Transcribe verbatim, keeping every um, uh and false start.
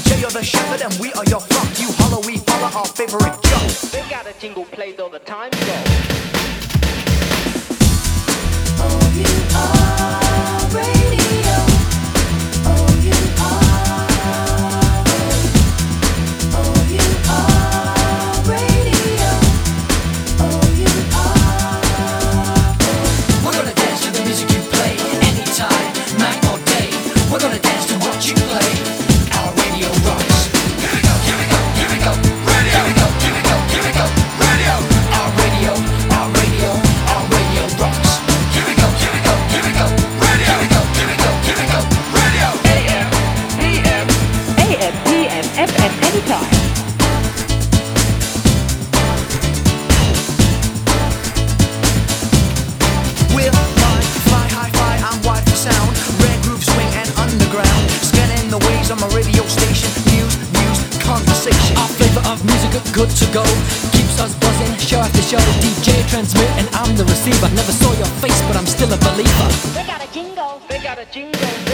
J, you're the shepherd and we are your flock. You hollow, we follow our favorite joke. They got a jingle played all the time, go. Oh, you are radio. Oh, you are. Oh, you are radio. Oh, you are. We're gonna dance to the music you play anytime, night or day. We're gonna dance to what you play. Our radio rocks. Here we go, here we go, here we go. Radio. Here we go, here we go, here we go. Radio. Our radio, our radio, our radio rocks. Here we go, here we go, here we go. Radio. Here we go, here we go, here we go. Radio. A M, P M, A M, P M, F M, anytime. We're live, fly high, fly, I'm wide for sound. Rare groove swing and underground. Scanning the waves on my radio station. News, news, conversation. Our flavor of music good to go. Keeps us buzzing, show after show. D J transmit and I'm the receiver. Never saw your face but I'm still a believer. they got a jingle, they got a jingle.